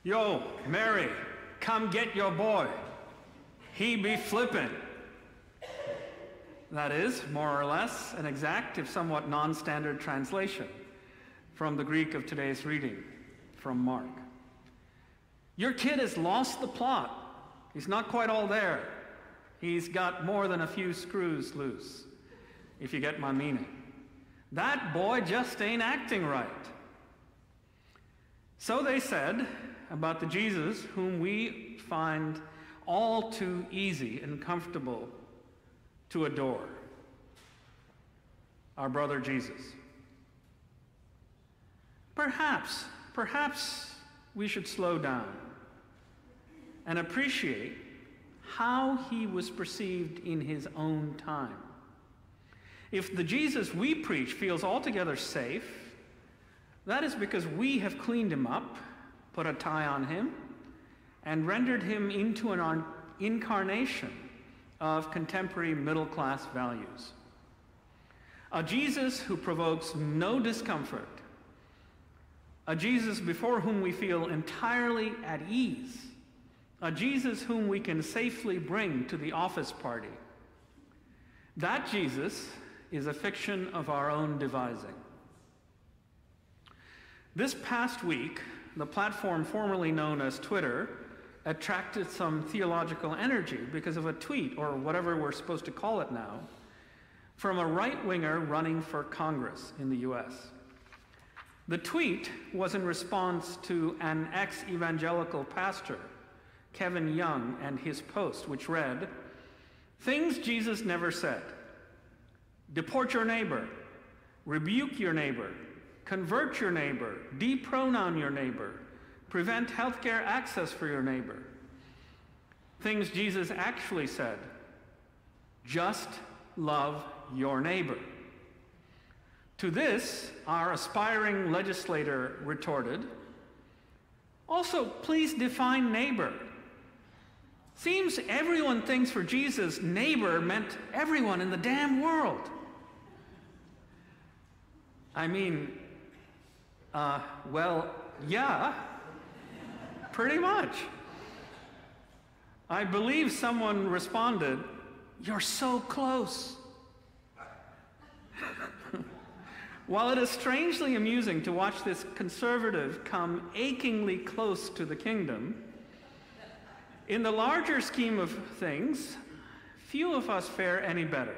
Yo, Mary, come get your boy. He be flippin'. That is, more or less, an exact, if somewhat non-standard translation from the Greek of today's reading from Mark. Your kid has lost the plot. He's not quite all there. He's got more than a few screws loose, if you get my meaning. That boy just ain't acting right. So they said about the Jesus whom we find all too easy and comfortable to adore, our brother Jesus. Perhaps we should slow down and appreciate how he was perceived in his own time. If the Jesus we preach feels altogether safe, that is because we have cleaned him up, put a tie on him, and rendered him into an incarnation of contemporary middle-class values. A Jesus who provokes no discomfort, a Jesus before whom we feel entirely at ease, a Jesus whom we can safely bring to the office party. That Jesus is a fiction of our own devising. This past week, the platform formerly known as Twitter attracted some theological energy because of a tweet, or whatever we're supposed to call it now, from a right-winger running for Congress in the US. The tweet was in response to an ex-evangelical pastor, Kevin Young, and his post, which read, "Things Jesus never said. Deport your neighbor, rebuke your neighbor, convert your neighbor, depronoun your neighbor, prevent healthcare access for your neighbor." Things Jesus actually said: just love your neighbor. To this, our aspiring legislator retorted, "Also, please define neighbor. Seems everyone thinks for Jesus, neighbor meant everyone in the damn world." I mean, well, yeah, pretty much. I believe someone responded, "You're so close." While it is strangely amusing to watch this conservative come achingly close to the kingdom, in the larger scheme of things, few of us fare any better.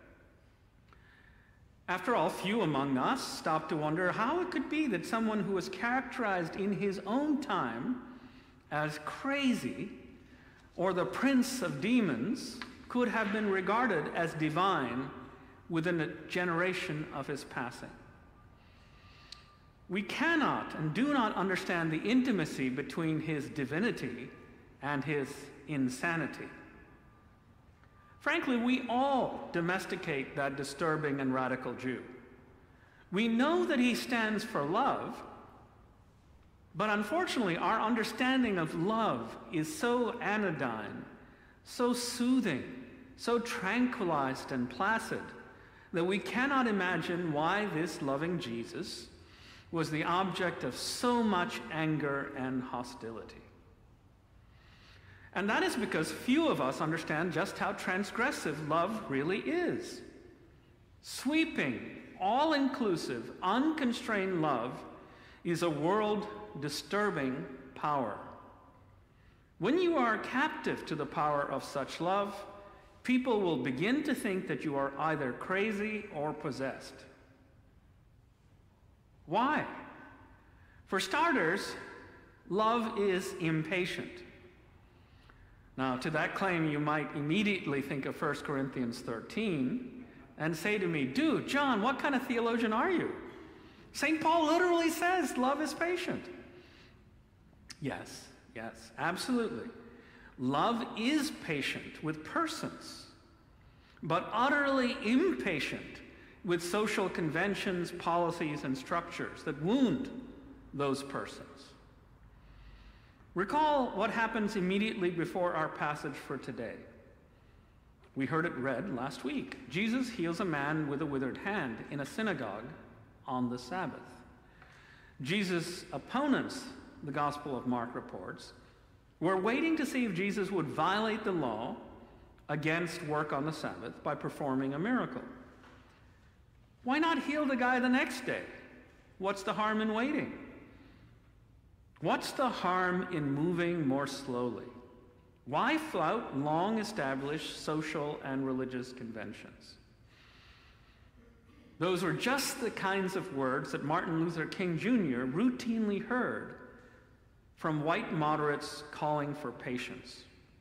After all, few among us stop to wonder how it could be that someone who was characterized in his own time as crazy or the prince of demons could have been regarded as divine within a generation of his passing. We cannot and do not understand the intimacy between his divinity and his insanity. Frankly, we all domesticate that disturbing and radical Jew. We know that he stands for love, but unfortunately, our understanding of love is so anodyne, so soothing, so tranquilized and placid, that we cannot imagine why this loving Jesus was the object of so much anger and hostility. And that is because few of us understand just how transgressive love really is. Sweeping, all-inclusive, unconstrained love is a world-disturbing power. When you are captive to the power of such love, people will begin to think that you are either crazy or possessed. Why? For starters, love is impatient. Now, to that claim, you might immediately think of 1 Corinthians 13 and say to me, "Dude, John, what kind of theologian are you? St. Paul literally says love is patient." Yes, absolutely. Love is patient with persons, but utterly impatient with social conventions, policies, and structures that wound those persons. Recall what happens immediately before our passage for today. We heard it read last week. Jesus heals a man with a withered hand in a synagogue on the Sabbath. Jesus' opponents the Gospel of Mark reports, were waiting to see if Jesus would violate the law against work on the Sabbath by performing a miracle. Why not heal the guy the next day? What's the harm in waiting? What's the harm in moving more slowly? Why flout long-established social and religious conventions? Those were just the kinds of words that Martin Luther King Jr. routinely heard from white moderates calling for patience.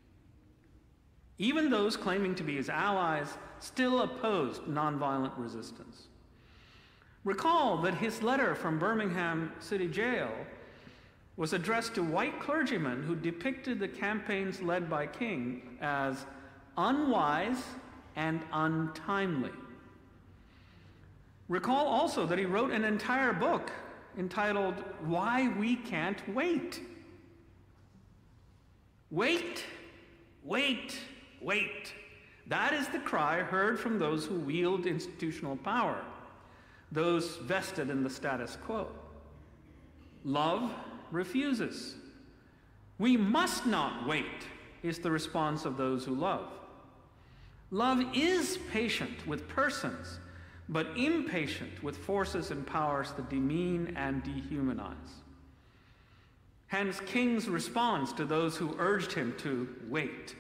Even those claiming to be his allies still opposed nonviolent resistance. Recall that his letter from Birmingham City Jail was addressed to white clergymen who depicted the campaigns led by King as unwise and untimely. Recall also that he wrote an entire book entitled Why We Can't Wait. Wait, wait, wait. That is the cry heard from those who wield institutional power, those vested in the status quo. Love refuses. We must not wait, is the response of those who love. Love is patient with persons, but impatient with forces and powers that demean and dehumanize. Hence, King's response to those who urged him to wait.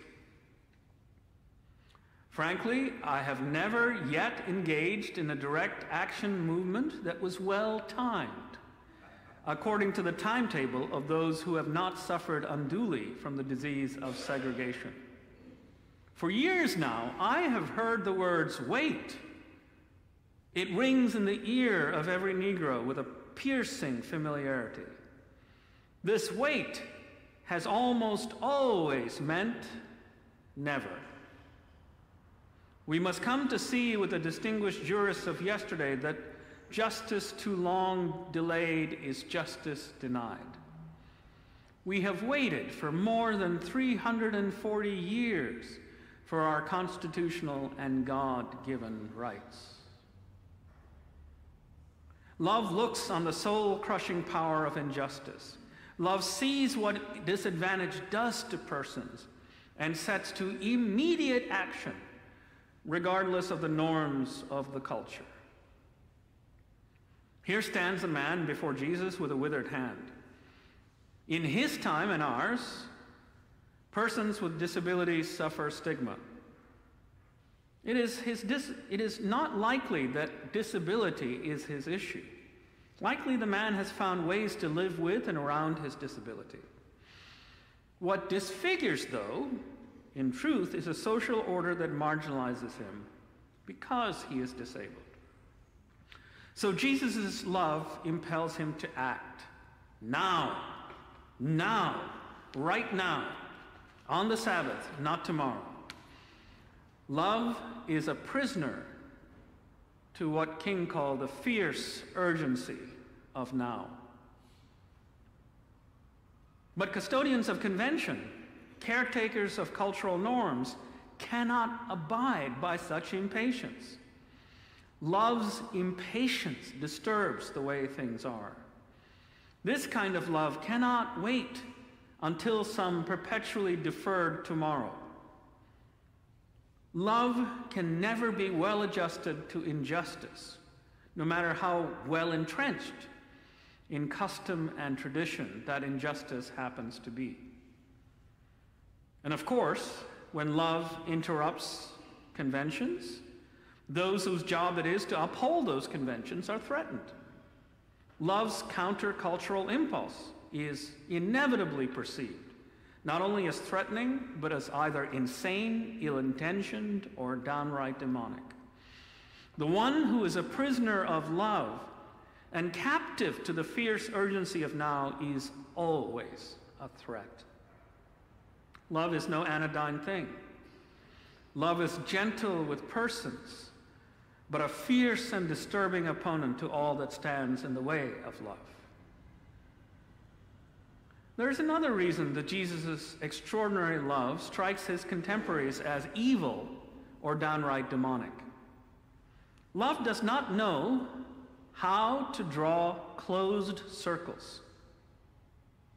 Frankly, I have never yet engaged in a direct action movement that was well-timed, according to the timetable of those who have not suffered unduly from the disease of segregation. For years now, I have heard the words, wait. It rings in the ear of every Negro with a piercing familiarity. This wait has almost always meant never. We must come to see with the distinguished jurists of yesterday that justice too long delayed is justice denied. We have waited for more than 340 years for our constitutional and God-given rights. Love looks on the soul-crushing power of injustice. Love sees what disadvantage does to persons and sets to immediate action, regardless of the norms of the culture. Here stands a man before Jesus with a withered hand. In his time and ours, persons with disabilities suffer stigma. It is not likely that disability is his issue. Likely the man has found ways to live with and around his disability. What disfigures, though, in truth, is a social order that marginalizes him because he is disabled. So Jesus' love impels him to act now, right now, on the Sabbath, not tomorrow. Love is a prisoner to what King called the fierce urgency of now. But custodians of convention, caretakers of cultural norms, cannot abide by such impatience. Love's impatience disturbs the way things are. This kind of love cannot wait until some perpetually deferred tomorrow. Love can never be well adjusted to injustice, no matter how well entrenched in custom and tradition that injustice happens to be. And of course, when love interrupts conventions, those whose job it is to uphold those conventions are threatened. Love's countercultural impulse is inevitably perceived, not only as threatening, but as either insane, ill-intentioned, or downright demonic. The one who is a prisoner of love and captive to the fierce urgency of now is always a threat. Love is no anodyne thing. Love is gentle with persons, but a fierce and disturbing opponent to all that stands in the way of love. There's another reason that Jesus' extraordinary love strikes his contemporaries as evil or downright demonic. Love does not know how to draw closed circles.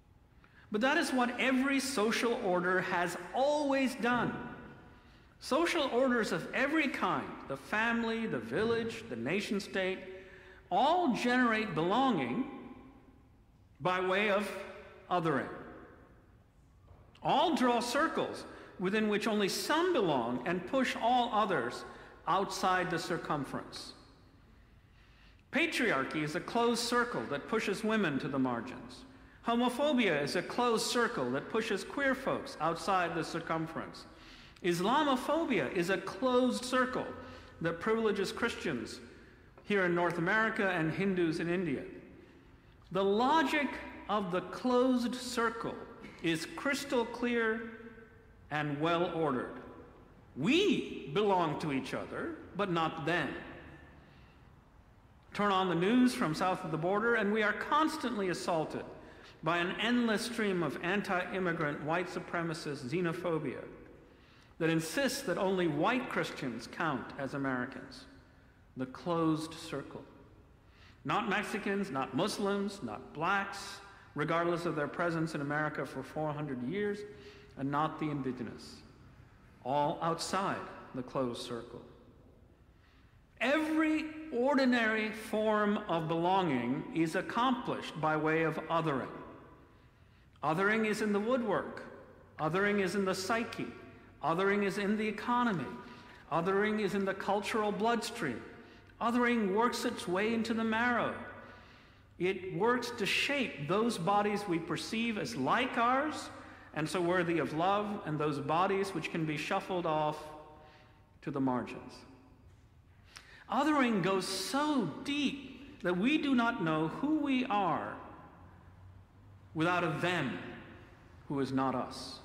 But that is what every social order has always done. Social orders of every kind, the family, the village, the nation state, all generate belonging by way of othering. All draw circles within which only some belong and push all others outside the circumference. Patriarchy is a closed circle that pushes women to the margins. Homophobia is a closed circle that pushes queer folks outside the circumference. Islamophobia is a closed circle that privileges Christians here in North America and Hindus in India. The logic of the closed circle is crystal clear and well ordered. We belong to each other, but not them. Turn on the news from south of the border, and we are constantly assaulted by an endless stream of anti-immigrant, white supremacist xenophobia that insists that only white Christians count as Americans. The closed circle. Not Mexicans, not Muslims, not blacks, regardless of their presence in America for 400 years, and not the indigenous. All outside the closed circle. Every ordinary form of belonging is accomplished by way of othering. Othering is in the woodwork. Othering is in the psyche. Othering is in the economy. Othering is in the cultural bloodstream. Othering works its way into the marrow. It works to shape those bodies we perceive as like ours and so worthy of love, and those bodies which can be shuffled off to the margins. Othering goes so deep that we do not know who we are without a them who is not us.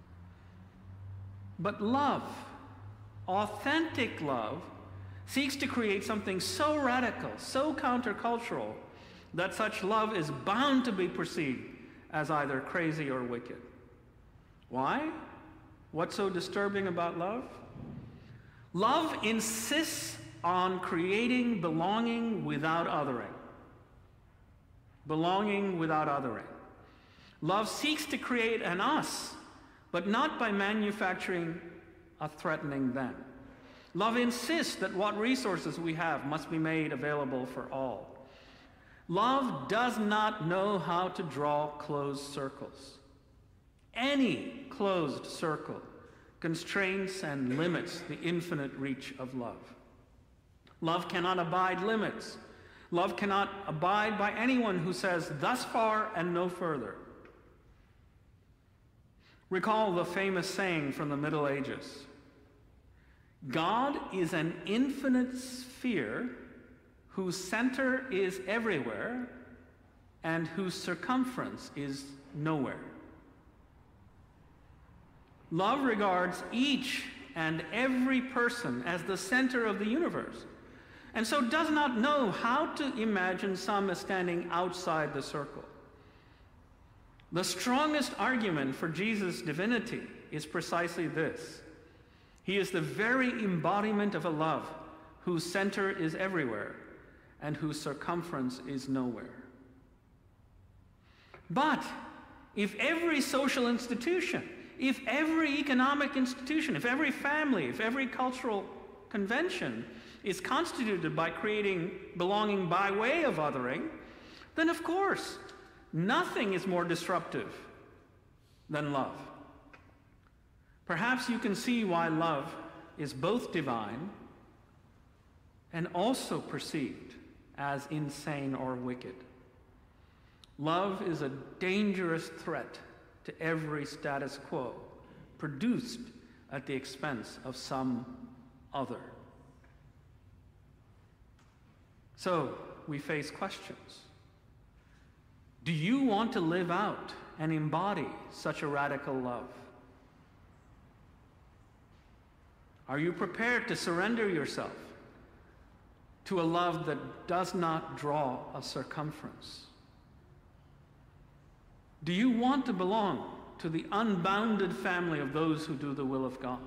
But love, authentic love, seeks to create something so radical, so countercultural, that such love is bound to be perceived as either crazy or wicked. Why? What's so disturbing about love? Love insists on creating belonging without othering. Belonging without othering. Love seeks to create an us, but not by manufacturing a threatening them. Love insists that what resources we have must be made available for all. Love does not know how to draw closed circles. Any closed circle constrains and limits the infinite reach of love. Love cannot abide limits. Love cannot abide by anyone who says, thus far and no further. Recall the famous saying from the Middle Ages. God is an infinite sphere whose center is everywhere and whose circumference is nowhere. Love regards each and every person as the center of the universe, and so does not know how to imagine some as standing outside the circle. The strongest argument for Jesus' divinity is precisely this. He is the very embodiment of a love whose center is everywhere and whose circumference is nowhere. But if every social institution, if every economic institution, if every family, if every cultural convention is constituted by creating belonging by way of othering, then of course, nothing is more disruptive than love. Perhaps you can see why love is both divine and also perceived as insane or wicked. Love is a dangerous threat to every status quo produced at the expense of some other. So we face questions. Do you want to live out and embody such a radical love? Are you prepared to surrender yourself to a love that does not draw a circumference? Do you want to belong to the unbounded family of those who do the will of God?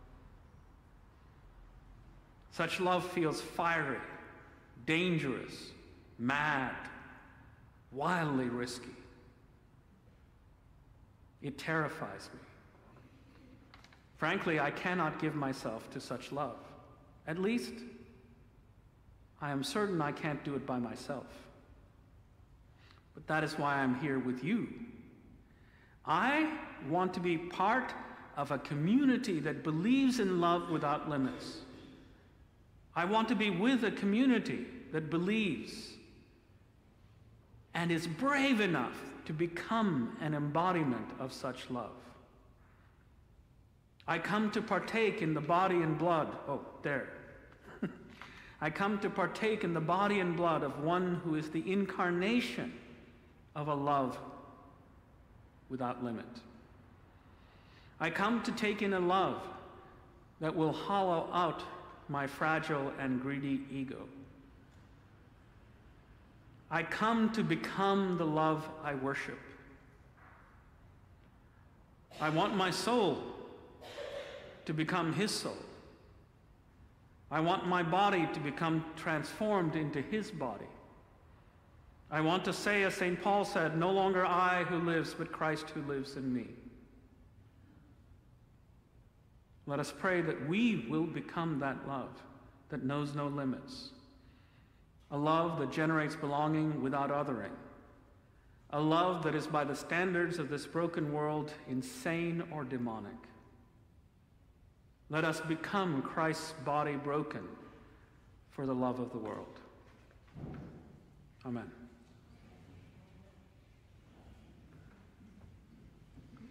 Such love feels fiery, dangerous, mad, wildly risky. It terrifies me. Frankly, I cannot give myself to such love. At least, I am certain I can't do it by myself. But that is why I'm here with you. I want to be part of a community that believes in love without limits. I want to be with a community that believes and is brave enough to become an embodiment of such love. I come to partake in the body and blood. Oh, there. I come to partake in the body and blood of one who is the incarnation of a love without limit. I come to take in a love that will hollow out my fragile and greedy ego. I come to become the love I worship. I want my soul to become his soul. I want my body to become transformed into his body. I want to say, as St. Paul said, no longer I who lives, but Christ who lives in me. Let us pray that we will become that love that knows no limits. A love that generates belonging without othering. A love that is, by the standards of this broken world, insane or demonic. Let us become Christ's body broken for the love of the world. Amen.